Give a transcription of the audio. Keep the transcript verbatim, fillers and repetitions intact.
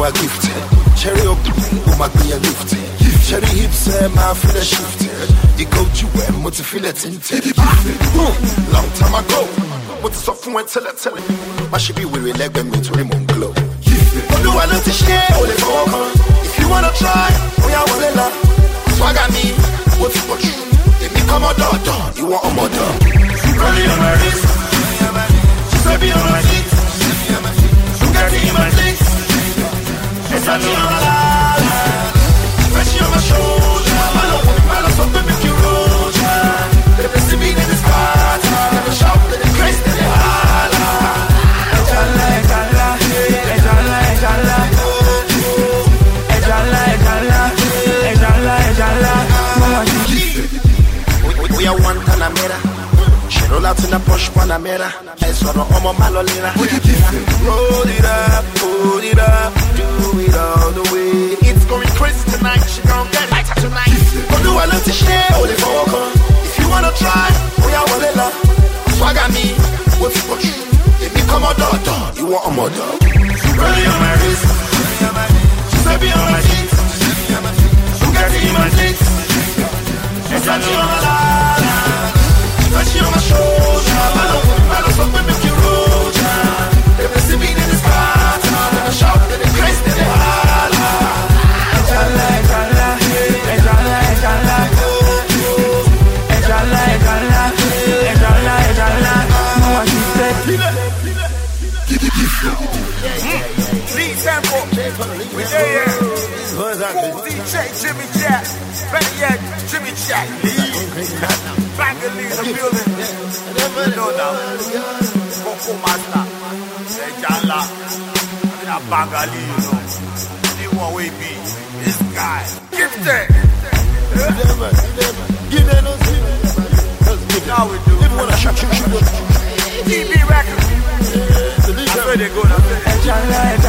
my gifted. Cherry up, oh my be a lifted. Cherry hips, my feel a shifted. You go to where, but to feel it tinted. Long time ago, but it's off when tell it, tell it. I should be weary leg when me to the moon glow. But do I love to share all the focus? If you wanna try, we are well enough. Swag at me, what's what you? If you come a daughter, you want a mother. Rolling on my wrist, baby on my feet. Got it in my face. It's a me on my life. Pressure on my shoulder. I don't want to balance up and make you roll. They see me in the sky. Never shout, let it crazy, let it holla. Ejala, ejala, ejala, ejala, ejala, ejala, ejala, ejala. We are one Panamera. She roll out in a push Panamera. I saw the Omo Malolina. Roll it up, pull it up, do it all the way. It's going crazy tonight. She gon' get lighter tonight. But do I love to share all the focus? If you wanna try, we are well enough. Swag at me, what's what you? If you come a daughter, you want a mother. Rolling on my wrist, baby on my feet. Got it in my face. It's a me on my life. Pressure on my shoulder. I don't want to balance up and make you roll. If they see me in the sky, never shout, let it crazy, let it holla. Ejala, ejala, ejala, ejala, ejala, ejala, ejala, ejala. Mama, she said, Lee Temple, we there, D J Jimmy Jack, better yet, Jimmy Jack, Lee, Bangalore in the building, you know now, Coco Master, Ejala, I mean a Bangalore, you know, they want we be, this guy, gifted, give them no see, now we do, if you wanna shoot, shoot, shoot, T V record, that's where they go now,